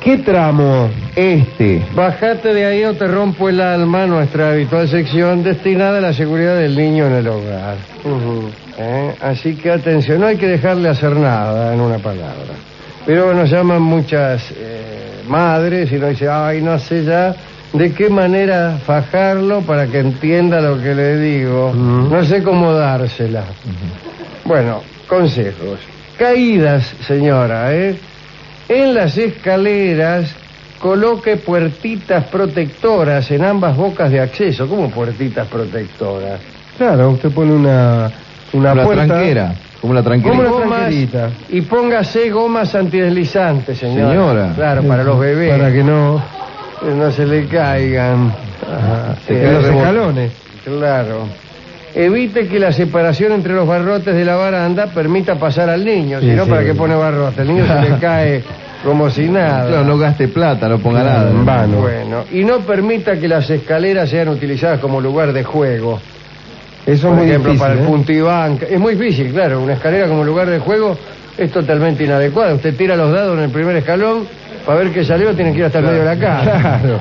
¿Qué tramo? Bajate de ahí o te rompo el alma, nuestra habitual sección destinada a la seguridad del niño en el hogar. Así que atención, no hay que dejarle hacer nada, en una palabra. Pero nos llaman muchas madres y nos dicen, ay, no sé ya de qué manera fajarlo para que entienda lo que le digo. No sé cómo dársela. Bueno, consejos. Caídas, señora, En las escaleras coloque puertitas protectoras en ambas bocas de acceso. ¿Cómo puertitas protectoras? Claro, usted pone una puerta... tranquera. Como la tranquerita. Como una tranquerita. Y póngase gomas antideslizantes, señora. Claro, para los bebés. Para que no se le caigan. Los escalones. Claro. Evite que la separación entre los barrotes de la baranda permita pasar al niño. Si no, ¿para qué pone barrote? El niño se le cae como si nada. Claro, no gaste plata, no ponga nada. En vano. Bueno, y no permita que las escaleras sean utilizadas como lugar de juego. Eso Por es muy ejemplo, difícil, para el puntibanca. Es muy difícil, claro. Una escalera como lugar de juego es totalmente inadecuada. Usted tira los dados en el primer escalón, para ver qué salió tiene que ir hasta el medio de la casa. Claro.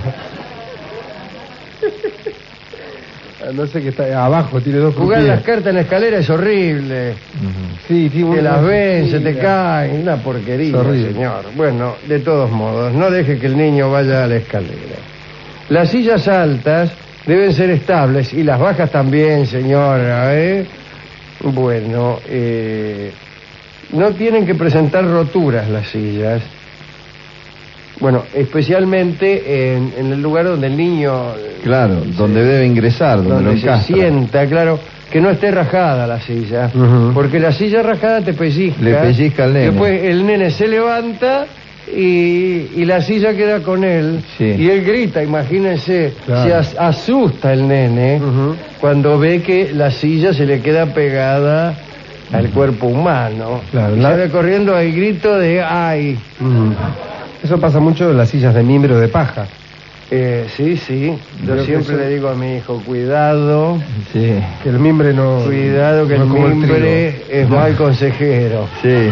No sé qué está abajo, tiene dos Jugar puntillas. las cartas en la escalera es horrible. Sí, tiene Que las ven, se te puntillas. caen, una porquería, señor. Bueno, de todos modos, no deje que el niño vaya a la escalera. Las sillas altas deben ser estables y las bajas también, señora, Bueno, no tienen que presentar roturas las sillas. Bueno, especialmente en el lugar donde el niño... Claro, donde debe ingresar, donde lo se encastra. sienta, claro, que no esté rajada la silla, porque la silla rajada te pellizca. Le pellizca al nene. Después el nene se levanta y la silla queda con él. Sí. Y él grita, imagínense, Claro. se asusta el nene cuando ve que la silla se le queda pegada al cuerpo humano. Claro, Y sale corriendo al grito de ¡ay! Eso pasa mucho en las sillas de mimbre o de paja. Sí. Yo Creo siempre le digo a mi hijo, cuidado. Sí. Que el mimbre no... Cuidado que no el como el mimbre es mal consejero. Sí.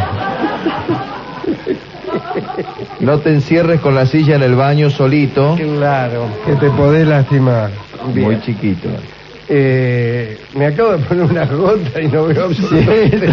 No te encierres con la silla en el baño solito. Claro. Que te podés lastimar. Bien. Muy chiquito. Me acabo de poner una gota y no veo absolutamente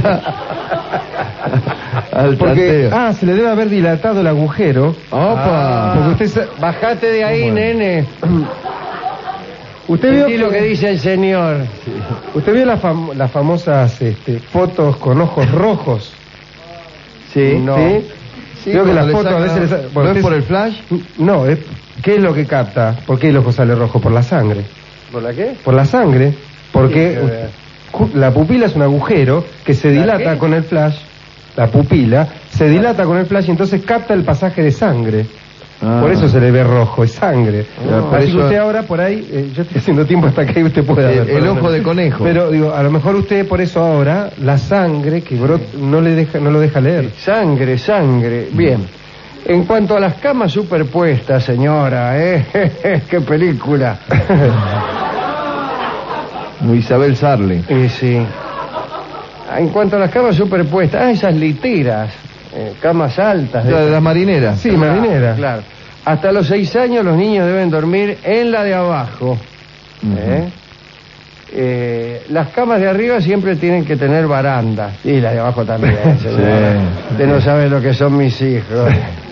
Al Porque, tanteo. se le debe haber dilatado el agujero. ¡Opa! Porque usted... Bajate de ahí, nene. Usted vio Sentí lo que dice el señor. Usted vio las famosas fotos con ojos rojos. Sí. No. ¿Sí? Sí, Creo que cuando las le fotos a sacan- veces... ¿No es usted- por el flash? No, ¿qué es lo que capta? ¿Por qué el ojo sale rojo? Por la sangre. ¿Por la qué? Por la sangre. Porque Sí, que ver. la pupila es un agujero que se ¿La dilata qué? con el flash. La pupila se dilata con el flash y entonces capta el pasaje de sangre. Ah. Por eso se le ve rojo, es sangre. Por Así que eso- usted ahora por ahí, yo estoy haciendo tiempo hasta que usted pueda ver. El ojo de conejo. Pero digo, a lo mejor usted por eso ahora, la sangre que brota no lo deja leer. Sangre. Bien. En cuanto a las camas superpuestas, señora, qué película. Muy Isabel Sarli. Sí. En cuanto a las camas superpuestas, esas literas, camas altas. De las marineras. Sí, marinera. Claro. Hasta los 6 años los niños deben dormir en la de abajo. Las camas de arriba siempre tienen que tener baranda. Y la de abajo también, señora. Sí. Usted no sabe lo que son mis hijos.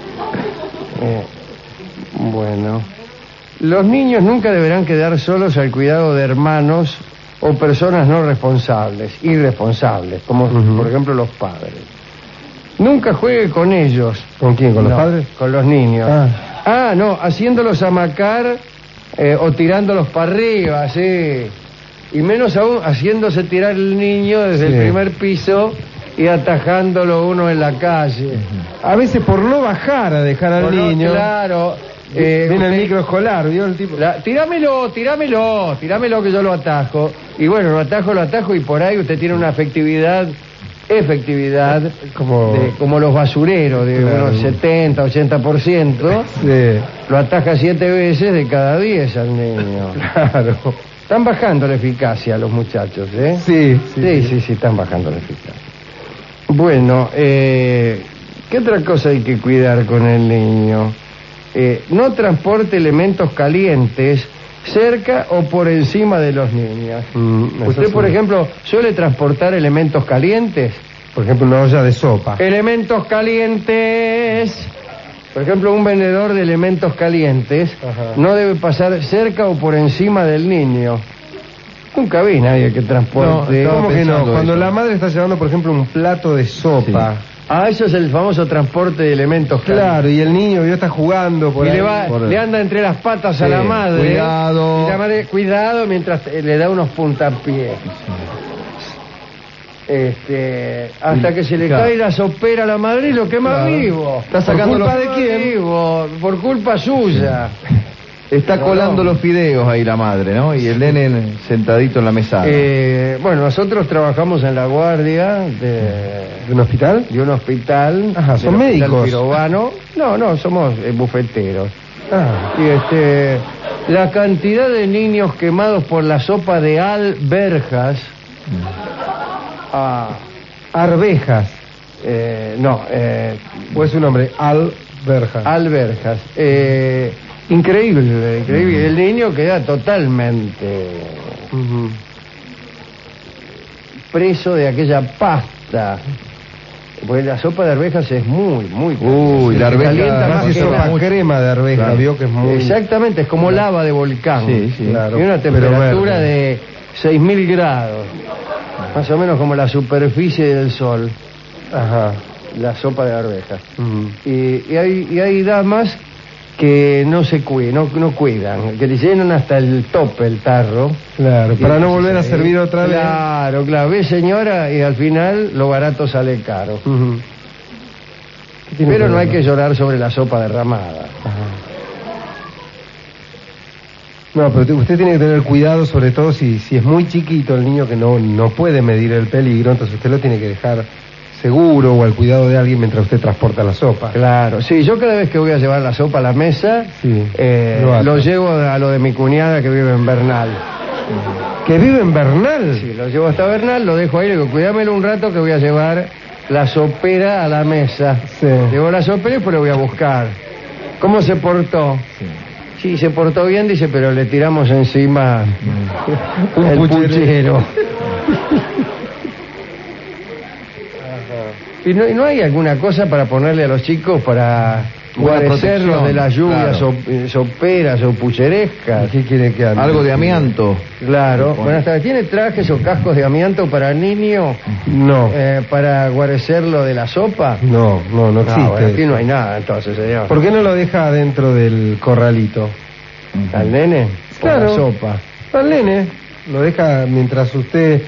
Bueno. Los niños nunca deberán quedar solos al cuidado de hermanos o personas no responsables, irresponsables, como por ejemplo los padres. Nunca juegue con ellos. ¿Con quién? ¿Con los No, padres? Con los niños. No, haciéndolos amacar o tirándolos para arriba, sí. Y menos aún haciéndose tirar el niño desde el primer piso y atajándolo uno en la calle. A veces por no bajar a dejar al niño. Claro. Viene el microescolar, ¿vio el tipo? Tirámelo que yo lo atajo. Y bueno, lo atajo y por ahí usted tiene una efectividad como los basureros de unos 70, 80%. Sí. Lo ataja 7 veces de cada 10 al niño. Claro. Están bajando la eficacia los muchachos, ¿eh? Sí, Sí, están bajando la eficacia. Bueno, ¿qué otra cosa hay que cuidar con el niño? no transporte elementos calientes cerca o por encima de los niños. Usted, por ejemplo, suele transportar elementos calientes. Por ejemplo, una olla de sopa. Elementos calientes. Por ejemplo, un vendedor de elementos calientes no debe pasar cerca o por encima del niño. Nunca vi nadie que transporte. No, ¿cómo que no? Cuando eso. la madre está llevando, por ejemplo, un plato de sopa. Sí. Ah, eso es el famoso transporte de elementos calientes. Claro, y el niño ya está jugando por Y ahí. le anda entre las patas a Sí, la madre. cuidado. Y la madre, cuidado, mientras le da unos puntapiés. Hasta que se le Claro. cae la sopera a la madre y lo quema Claro. vivo. Está sacando ¿Por culpa los- de quién? Vivo, por culpa suya. Está No, colando no. los fideos ahí la madre, ¿no? Y el nene sentadito en la mesa. Bueno, nosotros trabajamos en la guardia ¿De un hospital? de un hospital. Ajá, ¿son del hospital médicos? Pirobano. No, somos bufeteros. Ah, Y la cantidad de niños quemados por la sopa de alberjas. arvejas. O es su nombre, alberja. Alberjas. Increíble. El niño queda totalmente Ujú. preso de aquella pasta. Porque la sopa de arvejas es muy Uy, se la arveja calienta más Casi que sopa la- crema de arveja, Claro. vio que es muy... Exactamente, es como lava de volcán. Sí, sí. Claro. Y una Pero temperatura verde. de 6.000 grados. Más o menos como la superficie del sol, Ajá. la sopa de arvejas. Ujú. Y hay damas que no cuidan, que le llenan hasta el tope el tarro. Claro, Y para no entonces, volver a servir otra vez. Claro, ve señora, y al final lo barato sale caro. Ujú. ¿Qué tiene Pero no hay ver? que llorar sobre la sopa derramada. Ajá. No, pero usted tiene que tener cuidado, sobre todo si es muy chiquito el niño que no puede medir el peligro, entonces usted lo tiene que dejar seguro o al cuidado de alguien mientras usted transporta la sopa. Claro, sí, yo cada vez que voy a llevar la sopa a la mesa, Sí, lo hace. llevo a lo de mi cuñada que vive en Bernal. ¿Que vive en Bernal? Sí, lo llevo hasta Bernal, lo dejo ahí, le digo, cuídamelo un rato que voy a llevar la sopera a la mesa. Sí. Llevo la sopera y después lo voy a buscar. ¿Cómo se portó? Sí, se portó bien, dice, pero le tiramos encima Un el puchero. puchero. ¿Y no hay alguna cosa para ponerle a los chicos para Buena guarecerlos protección, de las lluvias claro. soperas o pucherescas? ¿Qué quiere que ande? Algo de amianto. Claro. Buenas tardes. ¿Tiene trajes o cascos de amianto para niño No, para guarecerlo de la sopa? no existe. No, bueno, aquí eso. no hay nada entonces, señor. ¿Por qué no lo deja dentro del corralito? ¿Al nene? Por Claro. la sopa. Al nene, lo deja mientras usted...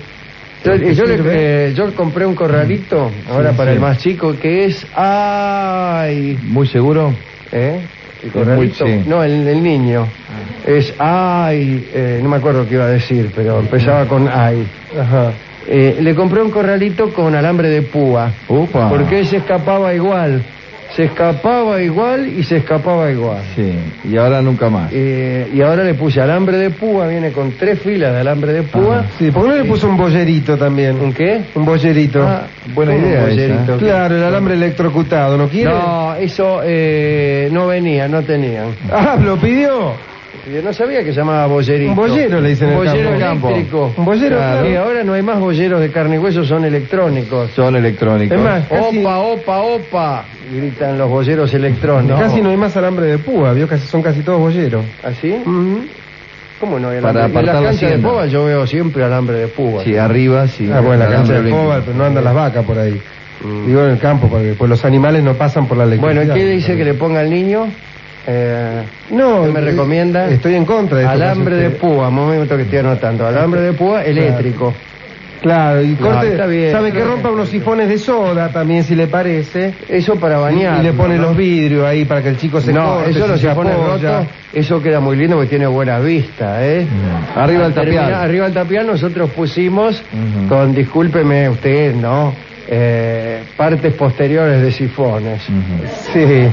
Yo compré un corralito ahora para sí. el más chico que es... ¡Ay! ¿Muy seguro? ¿Eh? El corralito. muy- sí. No, el niño. Es ¡ay! No me acuerdo qué iba a decir, pero empezaba con ¡ay! Ajá. Le compré un corralito con alambre de púa. Upa. Porque se escapaba igual. Se escapaba igual y se escapaba igual. Sí, y ahora nunca más. Y ahora le puse alambre de púa, viene con 3 filas de alambre de púa. Sí, ¿por qué no le puso un bollerito también? ¿Un qué? Un bollerito. buena ¿cómo idea un bollerito? esa, Claro, el alambre electrocutado, ¿no quiere? No, eso no venía, no tenían. Ah, ¿lo pidió? Yo no sabía que se llamaba bollerito. Un bollero le dicen en Un el bollero campo. eléctrico. Un bollero, claro. Y ahora no hay más bolleros de carne y hueso, son electrónicos. Son electrónicos. Es más, casi, Opa, gritan los bolleros electrónicos. casi no hay más alambre de púa, vio, son casi todos bolleros. ¿Así? Ujú. ¿Cómo no hay Para alambre? En la apartar la cancha de hacienda. pua yo veo siempre alambre de púa. Sí, arriba, sí. Ah, bueno, la cancha de Alambre púa, olímpico. pero no andan las vacas por ahí. Mm. Digo en el campo, porque pues los animales no pasan por la Bueno, electricidad. ¿y qué dice que le ponga al niño? No, ¿Qué me recomienda? Estoy en contra de esto. Alambre que hace de usted. púa, un momento que estoy anotando. Alambre de púa eléctrico. Claro, y No, corte, está bien. sabe que rompa unos sifones de soda también, si le parece. Eso para bañar. Y le pone ¿no? los vidrios ahí para que el chico se No, corte, eso si lo se se pone apoya. roto, eso queda muy lindo porque tiene buena vista, ¿eh? Arriba el tapial. Arriba el tapial nosotros pusimos, Ujú. con, discúlpeme usted, ¿no? Partes posteriores de sifones. Ujú. Sí.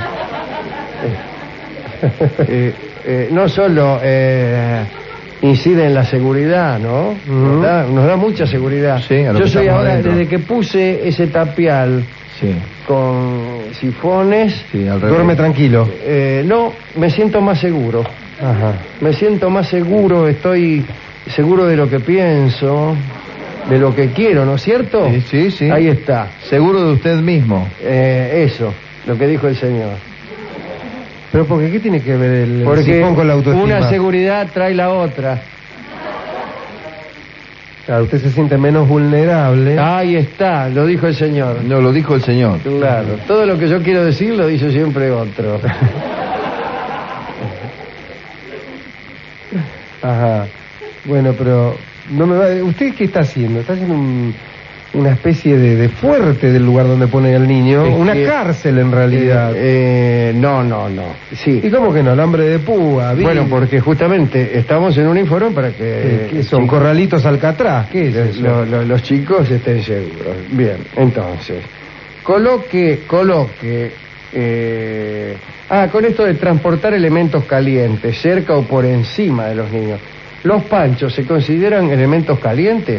No solo incide en la seguridad, ¿no? Ujú. Nos da mucha seguridad. Sí, a lo Yo que soy estamos ahora, adentro. desde que puse ese tapial, Sí. con sifones. Sí, al revés. Duerme tranquilo. No, me siento más seguro. Ajá. Me siento más seguro, estoy seguro de lo que pienso, de lo que quiero, ¿no es cierto? Sí, sí, sí. Ahí está. Seguro de usted mismo. Eso, lo que dijo el señor. Pero porque ¿qué tiene que ver el Porque sifón con la autoestima? una seguridad trae la otra. Claro, usted se siente menos vulnerable. Ahí está, lo dijo el señor. No, lo dijo el señor. Claro, todo lo que yo quiero decir lo dice siempre otro. Ajá. Bueno, pero no me va. ¿Usted qué está haciendo? Está haciendo una especie de fuerte del lugar donde pone al niño. Es Una que- cárcel en realidad. No. Sí. ¿Y cómo que no? Alambre de púa. Bueno, porque justamente estamos en un informe para que ¿Qué son? chicos- Corralitos Alcatraz. ¿Qué es eso? los chicos estén seguros. Bien, entonces, coloque, con esto de transportar elementos calientes cerca o por encima de los niños. ¿Los panchos se consideran elementos calientes?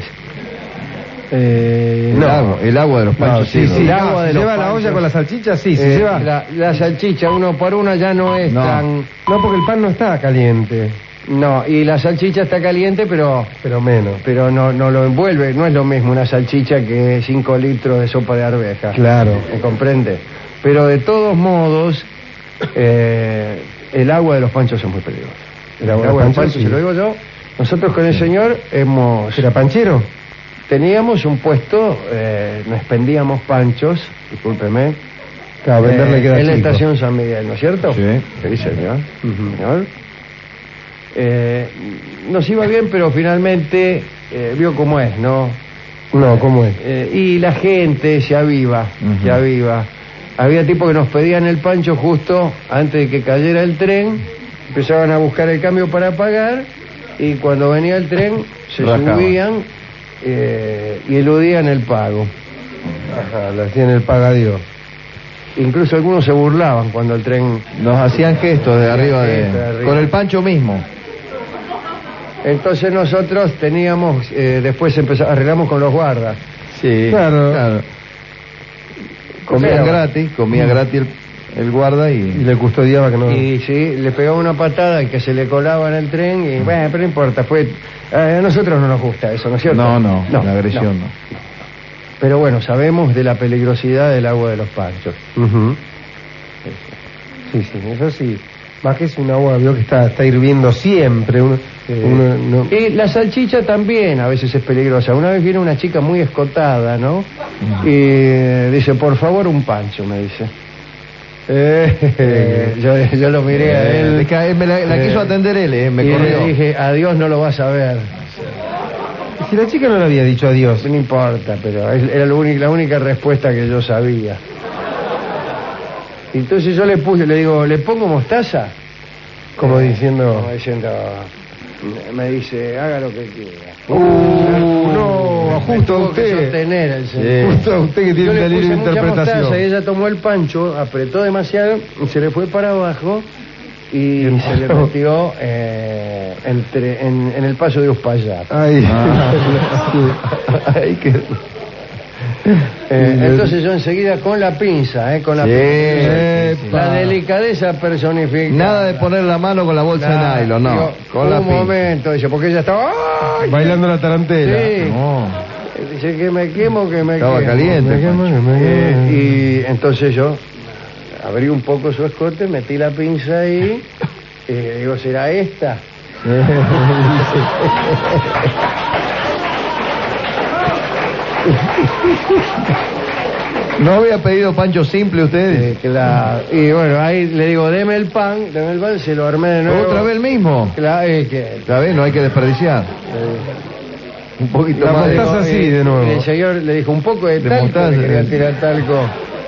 No. El agua de los No, panchos. sí, sí. El agua de Si los lleva la panchos. olla con la salchicha, sí. Si lleva... La salchicha uno por una ya no es No. tan... No, porque el pan no está caliente. No, y la salchicha está caliente, pero Menos. no lo envuelve. No es lo mismo una salchicha que 5 litros de sopa de arveja. Claro. ¿Me comprende? Pero de todos modos, el agua de los panchos es muy peligrosa. El agua de los panchos, sí. se lo digo yo. Nosotros con el señor ¿Era panchero? teníamos un puesto, nos expendíamos panchos, discúlpeme, Claro, venderle queda en la chico. estación San Miguel, ¿no es cierto? Sí. Sí, señor. Ujú. Señor. Nos iba bien, pero finalmente vio cómo es, ¿no? No, ¿cómo es? Y la gente se aviva, Ujú. se aviva. Había tipos que nos pedían el pancho justo antes de que cayera el tren, empezaban a buscar el cambio para pagar, y cuando venía el tren se Rajaban. subían y eludían el pago. Ajá, le hacían el pagadío. Incluso algunos se burlaban cuando el tren... Nos hacían gestos de arriba gestos de arriba. con el pancho mismo. Entonces nosotros teníamos, después arreglamos con los guardas. Sí. Claro. Comían Pero- gratis, el guarda Y y... le custodiaba que no... Y sí, le pegaba una patada y que se le colaba en el tren y bueno, pero no importa, a nosotros no nos gusta eso, ¿no es cierto? No, la agresión no. Pero bueno, sabemos de la peligrosidad del agua de los panchos. Ujú. Sí, eso sí. Más que es un agua, veo que está hirviendo siempre. No- Y la salchicha también a veces es peligrosa. Una vez viene una chica muy escotada, ¿no? Y dice, por favor, un pancho, me dice. Yo lo miré a él. Es que me la quiso atender él, me y corrió. le dije, adiós, no lo vas a ver. Si la chica no le había dicho adiós. No importa, pero era la única respuesta que yo sabía. Entonces yo le digo, ¿le pongo mostaza? Como diciendo... Como diciendo, me dice, haga lo que quiera. no, justo a Tuvo que usted. sostener el señor. Justo a usted que tiene Yo un le delirio puse de mucha interpretación. mostaza y ella tomó el pancho, apretó demasiado, se le fue para abajo y se le metió en el paso de Uspallata. Ay. Ay, qué... Entonces yo enseguida con la pinza, con la Sí, pinza. sí, sí. La delicadeza personificada. Nada de poner la mano con la bolsa de nylon, no. Digo, Con la un pinza. momento, dice, porque ella estaba... ¡ay! Bailando la tarantela. Sí. No. Dice que me quemo, que me Estaba quemo. caliente, Me quemo, Pancho. me quemo. Y entonces yo abrí un poco su escote, metí la pinza ahí, y digo, ¿será esta? ¿No había pedido pancho simple usted? Claro. Y bueno, ahí le digo, deme el pan, se lo armé de nuevo. ¿Otra vez el mismo? Claro, que... Otra vez, no hay que desperdiciar. Un poquito La más de... mostaza sí, de nuevo. Y el señor le dijo un poco de De talco, mostaza, le quería sí. tirar talco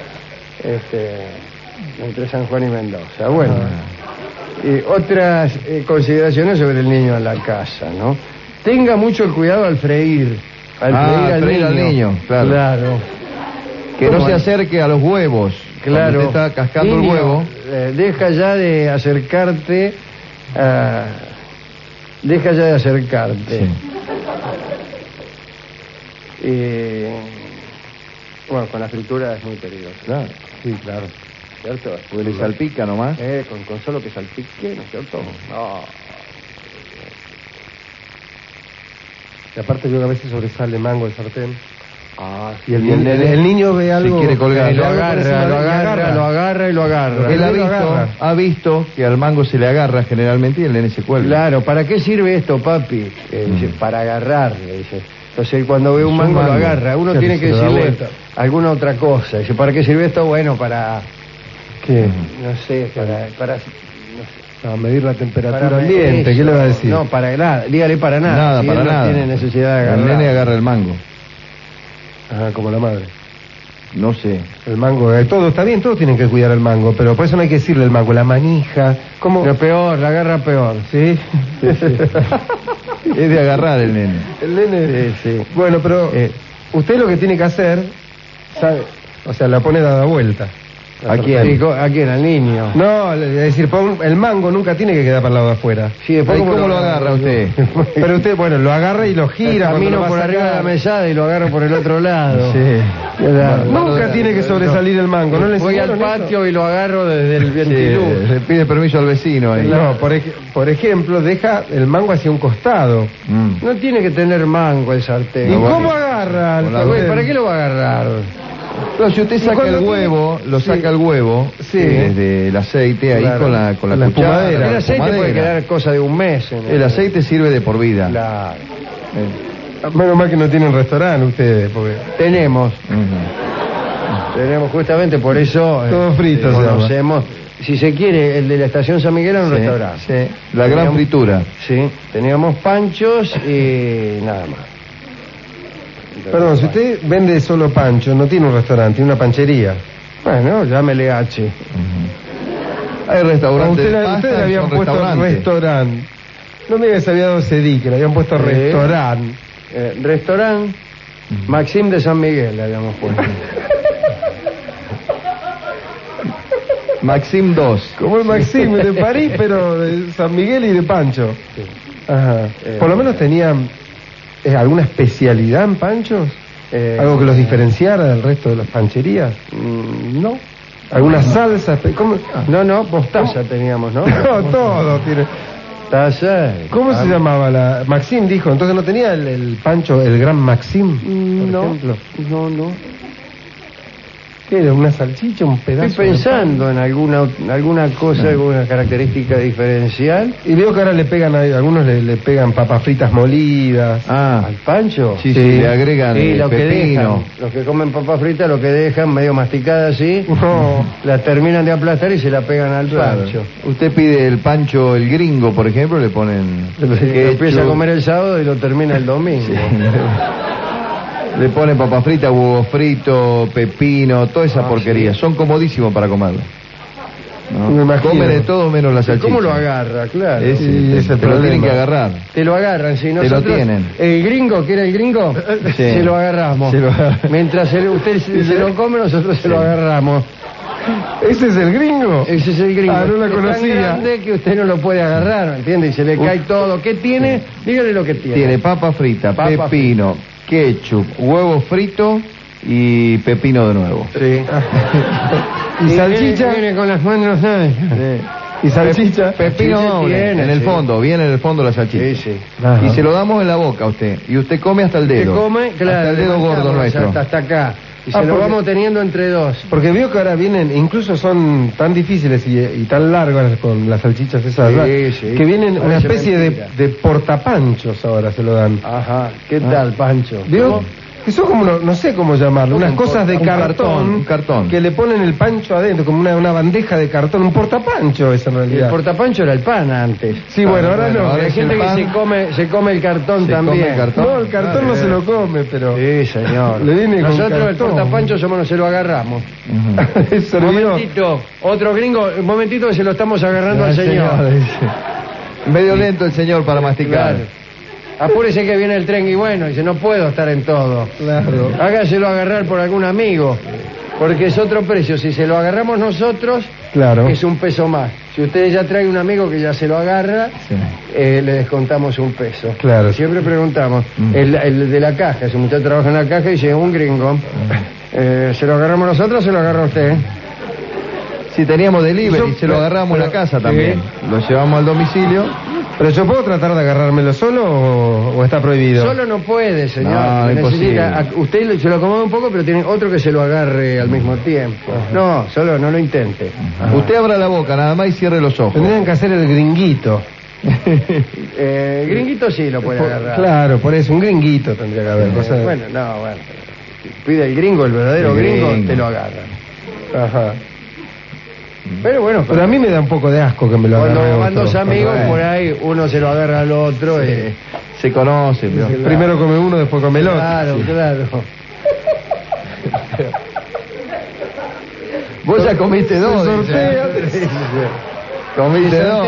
entre San Juan y Mendoza. Bueno, y otras consideraciones sobre el niño en la casa, ¿no? Tenga mucho cuidado al freír. Al freír al niño. claro. Que no ¿Cómo se es? acerque a los huevos. Claro. Cuando usted está cascando Niño, el huevo. deja ya de acercarte a... Deja ya de acercarte. Sí. Bueno, con la fritura es muy peligroso. Claro. Sí, claro. ¿Cierto? Pues le salpica nomás. Con solo que salpique, ¿no es cierto? No. Y aparte veo que a veces sobresale mango el sartén. Ah, Y el niño ve algo... quiere colgar. Lo agarra. Lo agarra. Él Lo agarra. ha visto que al mango se le agarra generalmente y el nene se cuelga. Claro, ¿para qué sirve esto, papi? Dice, para agarrar, le dice. Entonces, cuando ve un mango, lo agarra. Uno Claro, tiene que se lo da decirle vuelta. alguna otra cosa. Dice, ¿para qué sirve esto? Bueno, para... ¿Qué? No sé, A medir la temperatura para ambiente, eso. ¿qué le va a decir? No, para nada, dígale para nada. Nada, si para él no nada. tiene necesidad de El agarrar. nene agarra el mango. Ajá, como la madre. No sé. El mango, todo está bien, todos tienen que cuidar el mango, pero por eso no hay que decirle el mango, la manija, ¿cómo? Lo peor, la agarra peor. Sí. Es de agarrar el nene. El nene. Sí. Bueno, pero usted lo que tiene que hacer, ¿sabe? O sea, la pone dada vuelta. ¿A quién? Sí, ¿a quién? Al niño. No, es decir, el mango nunca tiene que quedar para el lado de afuera. Sí, después ¿Y cómo lo agarra usted? Pero usted, bueno, lo agarra y lo gira. cuando Camino lo va a por arriba de la sacar. mesada y lo agarro por el otro lado. Sí. Claro. Nunca tiene que sobresalir el mango, ¿no le Voy al enseñaron eso? patio y lo agarro desde el Sí, ventiluz. le pide permiso al vecino ahí. No, por ejemplo, deja el mango hacia un costado. Mm. No tiene que tener mango el sartén. ¿Y No, cómo bueno. agarra? Con la Güey, sartén? ¿para qué lo va a agarrar? Pero si usted saca cuando el huevo, lo saca el huevo Sí. desde el aceite ahí Claro. con la Con la cuchara. espumadera. El aceite puede espumadera. quedar cosa de un mes. En El aceite sirve de por vida. Claro. Menos mal que no tienen restaurante ustedes, porque... Tenemos Ujú. justamente por eso Todo frito se llama. conocemos, si se quiere, el de la estación San Miguel era un Sí, restaurante. sí. La gran fritura. Sí, teníamos panchos y nada más. Perdón, si usted vende solo pancho, no tiene un restaurante, tiene una panchería. Bueno, llámele H. Ujú. Hay A restaurantes usted, de pasta usted le que habían son puesto restaurantes. restaurante. No me diga que se había dado CD, que le habían puesto Sí. restaurante. Restaurante Maxim de San Miguel le habíamos puesto. Maxim 2. Como el Maxim de París, pero de San Miguel y de Pancho. Ajá. Por lo menos tenían alguna especialidad en panchos. ¿Algo que los diferenciara del resto de las pancherías? No. ¿Alguna salsa? ¿Cómo? No, mostaza teníamos, ¿no? No, todo tiene. Taza. ¿Cómo se llamaba la Maxim? Dijo, entonces no tenía el pancho, el gran Maxim, por No, ejemplo. no. ¿Qué era? ¿Una salchicha? ¿Un pedazo? Estoy pensando en alguna cosa, alguna característica diferencial. Y veo que ahora le pegan, algunos le pegan papas fritas molidas. Ah, ¿Al pancho? sí, Sí. le agregan Sí, lo que pepino. dejan, los que comen papas fritas, lo que dejan medio masticada así, No. la terminan de aplastar y se la pegan al Claro. pancho. Usted pide el pancho, el gringo, por ejemplo, le ponen Lo ketchup, empieza a comer el sábado y lo termina el domingo. le ponen papa frita, huevo frito, pepino, toda esa porquería. sí. Son comodísimos para comerlo. ¿no? Me imagino. Come de todo menos la salchicha. ¿Cómo lo agarra? Claro. Ese, Sí, ese te lo problema. tienen que agarrar. Te lo agarran, si lo nosotros... tienen. El gringo, ¿quiere el gringo? Sí. Se lo agarramos. Se lo agarra. Mientras usted se lo come, nosotros se lo agarramos. ¿Ese es el gringo? Ese es el gringo. Ah, no la Es conocía. tan grande que usted no lo puede agarrar, ¿entiende? Y se le cae todo. ¿Qué tiene? Dígale lo que tiene. Tiene papa frita, Papa pepino, ketchup, huevo frito y pepino de nuevo. Sí. ¿Y salchicha? Viene con las manos, ¿sabes? ¿Y salchicha? Pepino Sí, doble, tiene, en el sí. fondo, viene en el fondo la salchicha. Sí, sí. Ajá. Y se lo damos en la boca a usted. Y usted come hasta el Que dedo. come, claro. Hasta el dedo gordo levantamos nuestro. hasta acá. Y Ah, se lo porque- vamos teniendo entre dos. Porque veo que ahora vienen, incluso son tan difíciles y tan largas con las salchichas esas, Sí, ¿verdad? sí. Que vienen una Parece especie mentira. de portapanchos ahora se lo dan. Ajá. ¿Qué tal, Pancho? ¿Veo? ¿Cómo? Que son como, no sé cómo llamarlo, Como unas un cosas de un cartón, un cartón. que le ponen el pancho adentro, como una bandeja de cartón, un portapancho es en El realidad. portapancho era el pan antes. Sí, bueno, ahora no. Hay es gente el que pan. se come el cartón Se también. come el cartón. No, el cartón no se lo come, pero Sí, señor. Le viene con Nosotros el cartón. portapancho somos, se lo agarramos. Ujú. es Un servidor. momentito, otro gringo, un momentito que se lo estamos agarrando Ah, al señor. Medio lento el señor para masticar. Claro. Apúrese que viene el tren y bueno, dice, no puedo estar en todo. Claro. Hágaselo agarrar por algún amigo, porque es otro precio. Si se lo agarramos nosotros, Claro. es un peso más. Si usted ya trae un amigo que ya se lo agarra, Sí. le descontamos un peso. Claro. Siempre preguntamos, el de la caja, si un muchacho trabaja en la caja y dice, un gringo. ¿Se lo agarramos nosotros o se lo agarra usted? Si teníamos delivery, se lo agarramos en la casa también. Lo llevamos al domicilio. ¿Pero yo puedo tratar de agarrármelo solo o está prohibido? Solo no puede, señor. No, imposible. Usted se lo acomoda un poco, pero tiene otro que se lo agarre al mismo tiempo. No, solo no lo intente. Usted abra la boca nada más y cierre los ojos. Tendrían que hacer el gringuito. Gringuito sí lo puede agarrar. Claro, por eso, un gringuito tendría que haber. Bueno, si pide el gringo, el verdadero gringo, te lo agarra. Ajá. Pero bueno, pero a mí me da un poco de asco que me lo agarre. Cuando van dos amigos, por ahí uno se lo agarra al otro. Se conoce. Claro. Primero come uno, después come el otro. Claro. Vos ya comiste dos. Comiste dos.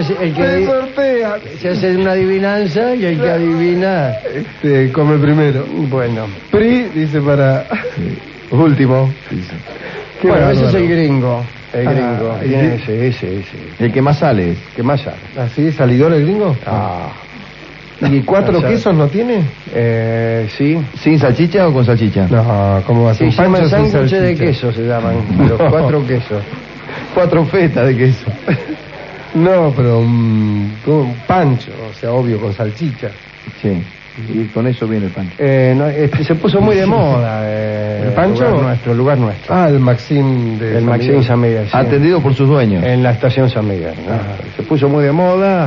Se hace una adivinanza y el que adivina come primero. Bueno. PRI dice para último. Bueno, ese es el gringo. El gringo. Sí. El que más sale. ¿Qué más sale? ¿Así? ¿Salidor el gringo? ¿Y 4 quesos no tiene? Sí. ¿Sin salchicha o con salchicha? No, ¿cómo va a ser? Sí, Pancho sin sándwiches salchicha. de queso se llaman. Los 4 quesos. 4 fetas de queso. No, pero un pancho, o sea, obvio, con salchicha. Sí. Y con eso viene el pancho. Se puso muy de moda. ¿El pancho? Lugar nuestro. Ah, el Maxim de El Maxim San Miguel. Sí. Atendido por sus dueños. En la estación San Miguel. Se puso muy de moda.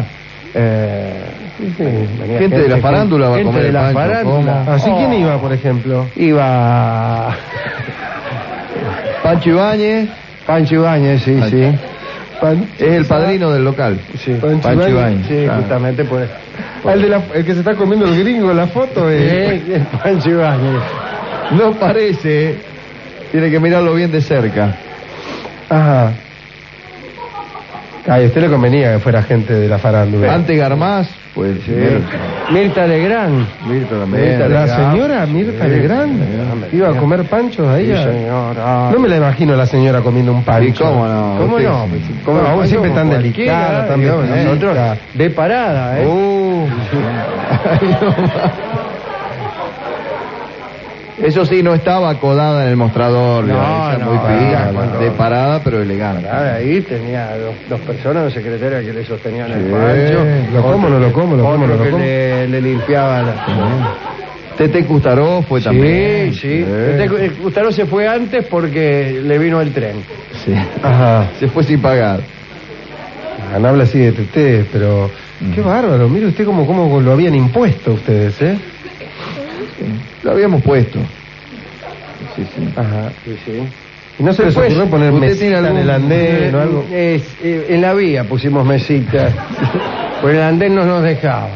Gente de la farándula va a comer de el la pancho. farándula. ¿Así quién iba, por ejemplo? Iba Pancho Ibáñez. Pancho Ibáñez, sí. Es el padrino del local. Sí. Pancho Ibáñez. Sí, justamente por eso. El que se está comiendo el gringo en la foto es... Pancho Ibáñez. No parece. Tiene que mirarlo bien de cerca. Ajá. Ay, a usted le convenía que fuera gente de la farándula. Antes Garmaz, pues sí. Mirta Legrand. Mirta también. La señora Mirta Legrand iba a comer panchos ahí. Sí, señora. No me la imagino a la señora comiendo un pancho. ¿Y cómo no? ¿Cómo Usted- no? No, vos siempre tan delicada, tan nosotros de parada, Eso sí, no estaba acodada en el mostrador. No, ella no, muy fina, no. de parada, pero elegante. Ahí tenía dos personas, dos secretarias que le sostenían el Sí. pancho. Lo como, no lo como, lo como, no Otro lo que como. le limpiaba la... Tete Custaró fue también. Sí. Gustavo se fue antes porque le vino el tren. Sí. Ajá. Se fue sin pagar. No habla así de Teté, pero... Qué bárbaro, mire usted cómo lo habían impuesto ustedes, ¿eh? Lo habíamos puesto. Sí. Ajá. Sí. ¿Y no se les Después, ocurrió poner ¿usted mesita tiene algún- en el andén o algo? En la vía pusimos mesitas. Por el andén no nos dejaban.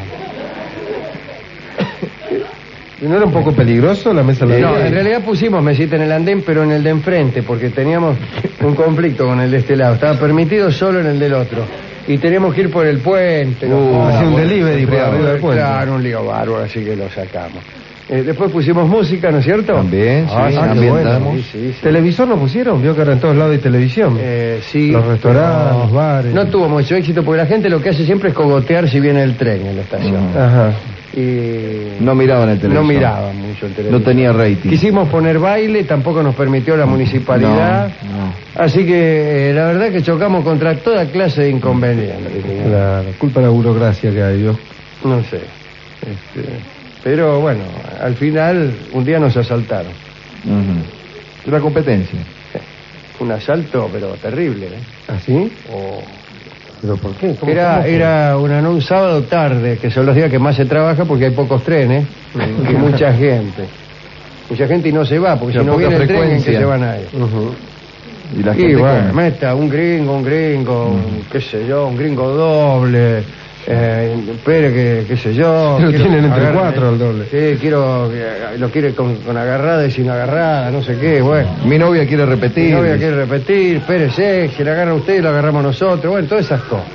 ¿Y no era un poco peligroso la mesa de la No, vía? en realidad pusimos mesita en el andén, pero en el de enfrente, porque teníamos un conflicto con el de este lado. Estaba permitido solo en el del otro. Y teníamos que ir por el puente. hacía un delivery por arriba del puente. Claro, un lío bárbaro, así que lo sacamos. Después pusimos música, ¿no es cierto? También, sí, qué ambientamos. bueno. Sí. ¿Televisor no pusieron? Vio que ahora en todos lados hay televisión. Sí. Los restaurantes, pero los bares. No tuvo mucho éxito porque la gente lo que hace siempre es cogotear si viene el tren en la estación. Ajá. Y No miraban el televisor. no miraban mucho el televisor. No tenía rating. Quisimos poner baile, tampoco nos permitió la municipalidad. No. Así que la verdad que chocamos contra toda clase de inconvenientes. Claro, culpa de la burocracia que hay, ¿no? No sé. Pero bueno, al final un día nos asaltaron. Una competencia. Un asalto, pero terrible, ¿Así? ¿Pero por qué? ¿Cómo- Era cómo fue? un sábado tarde, que son los días que más se trabaja porque hay pocos trenes y mucha gente. Mucha gente y no se va, porque La si no poca viene el tren, ¿en qué frecuencia. se van a ir? Ujú. Y la Y gente bueno, come. meta, un gringo, qué sé yo, un gringo doble, espere qué sé yo. Lo quiero tienen entre agarre- 4 al doble. Sí, lo quiere con agarrada y sin agarrada, no sé qué, bueno. Mi novia quiere repetir. Mi novia quiere repetir, espérese, si la agarra usted, lo agarramos nosotros, bueno, todas esas cosas.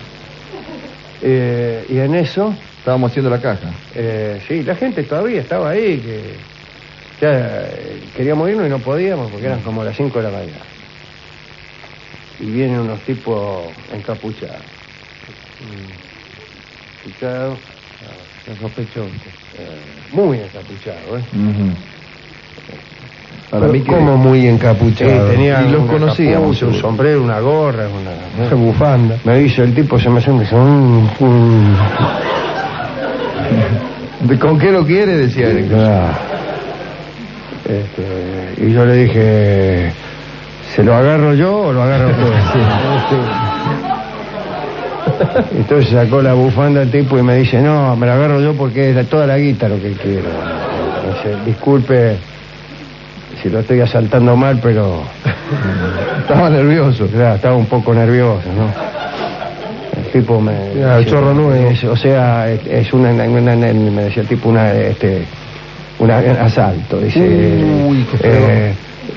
Y en eso, Estábamos haciendo la caja. sí, la gente todavía estaba ahí, que ya queríamos irnos y no podíamos porque eran como las 5 de la mañana. Y vienen unos tipos encapuchados. Encapuchados, Sospechoso. muy encapuchados, ¿eh? Para mí que... Como muy encapuchado. tenía y los una conocíamos, capucha, un seguro. sombrero, una gorra, Esa bufanda. Me dice el tipo, se me hace ¿Con qué lo quiere? Decía él. y yo le dije, ¿se lo agarro yo o lo agarro usted? Entonces sacó la bufanda el tipo y me dice, no, me la agarro yo porque es toda la guita lo que quiero. Dice, disculpe si lo estoy asaltando mal, pero... Estaba nervioso. Claro, estaba un poco nervioso, ¿no? El tipo me... el chorro nuevo. O sea, es una, me decía el tipo, un asalto. Dice, Uy, qué feo.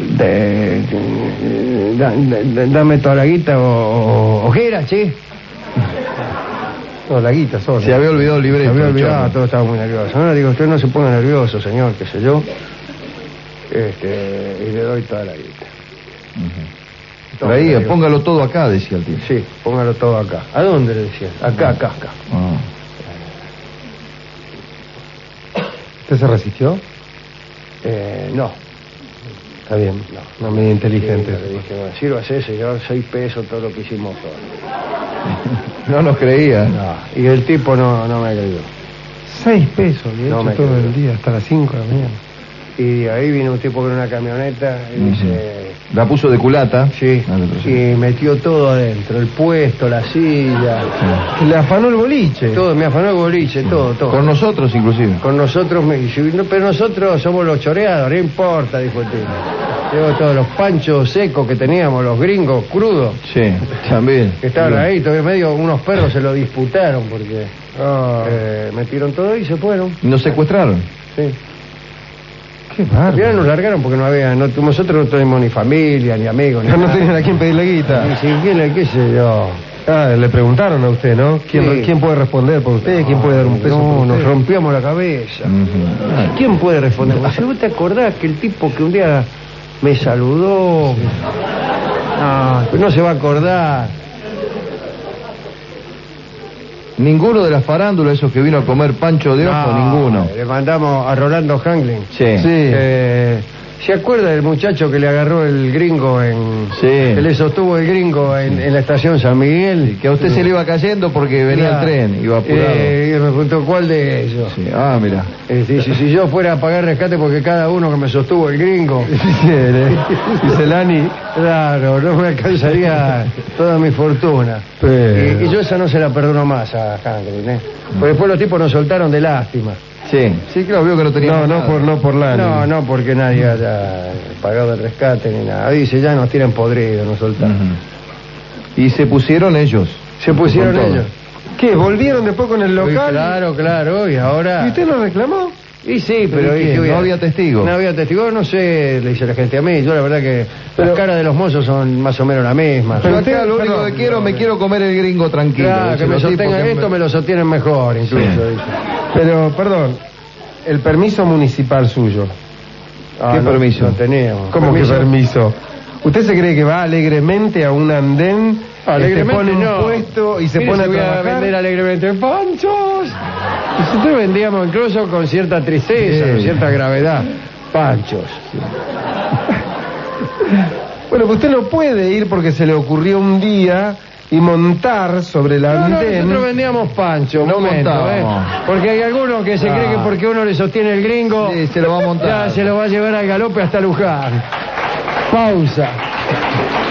Dame toda la guita o qué era, che. No, la guita sola. Se había olvidado el Se libreto. había olvidado, Chorro. todo estaba muy nervioso. No, digo, usted no se ponga nervioso, señor, qué sé yo. Y le doy toda la guita. Traía, póngalo todo acá, decía el tío. Sí, póngalo todo acá. ¿A dónde le decía? Acá. Ah. ¿Usted se resistió? No. Está bien. No. Una medida inteligente. Le dije, bueno, sírvase, señor, 6 pesos todo lo que hicimos hoy. No nos creía. No, y el tipo no me creyó. 6 pesos, le he No hecho me todo creo. el día, hasta las 5 de la mañana. Y ahí vino un tipo con una camioneta y dice... La puso de culata. Sí, Ah, sí. y metió todo adentro, el puesto, la silla, Que le afanó el boliche. todo, me afanó el boliche, todo. Con nosotros, inclusive. Con nosotros, pero nosotros somos los choreados, no importa, dijo el tipo. Digo, todos los panchos secos que teníamos, los gringos crudos, Sí, también. que estaban ahí, todavía medio, unos perros se lo disputaron porque metieron todo y se fueron. Nos secuestraron. Sí. Qué Al final bárbaro. nos largaron porque no había, nosotros no tenemos ni familia, ni amigos, ni No nada. tenían a quién pedirle guita. Ni siquiera, qué sé yo. Ah, le preguntaron a usted, ¿no? ¿Quién, Sí. ¿quién puede responder por usted? ¿Quién puede dar un peso No, por nos usted? rompíamos la cabeza. Ujú. ¿Quién puede responder? Si vos te acordás que el tipo que un día me saludó, no se va a acordar. Ninguno de las farándulas, esos que vino a comer pancho de ojo, No, ninguno. Le mandamos a Rolando Hanglin. Sí. ¿Se acuerda del muchacho que le agarró el gringo Sí. que le sostuvo el gringo en la estación San Miguel? Que a usted se le iba cayendo porque venía Claro. el tren, iba apurado. Y me preguntó cuál de ellos. Sí. Ah, mira. Dice, si yo fuera a pagar rescate porque cada uno que me sostuvo el gringo, Dice Lani. claro, no me alcanzaría toda mi fortuna. Pero- Y yo esa no se la perdono más a Hanglin, Porque después los tipos nos soltaron de lástima. Sí. Sí, claro, vio que no tenía No por Lani. No porque nadie haya pagado el rescate ni nada. Dice, ya nos tiran podridos, nos soltaron. Y se pusieron ellos. Se pusieron Con todo. ellos. ¿Qué? ¿Volvieron después con el local? Claro, y ahora... ¿Y usted no reclamó? Y sí, pero... ¿qué? ¿qué voy a- No había testigos. No había testigos, no sé, le dice la gente a mí. Yo la verdad que las caras de los mozos son más o menos la misma. Yo Pero acá usted- lo único perdón, que quiero, me quiero comer el gringo tranquilo. Claro, que Dice me los tipos sostengan que esto, me lo sostienen mejor, incluso. Sí. Dice. Pero, perdón, el permiso municipal suyo. ¿Qué permiso? No teníamos. ¿Cómo que permiso? ¿Usted se cree que va alegremente a un andén, Alegremente pone un no. puesto y se Mire, pone a voy a trabajar? vender alegremente panchos? Nosotros vendíamos incluso con cierta tristeza, Sí. con cierta gravedad, panchos. Bueno, pues usted no puede ir porque se le ocurrió un día y montar sobre el No, andén. nosotros vendíamos pancho, No momento, montábamos. Porque hay algunos que se cree que porque uno le sostiene el gringo, Sí, se lo va a montar. ya se lo va a llevar al galope hasta Luján. Pausa.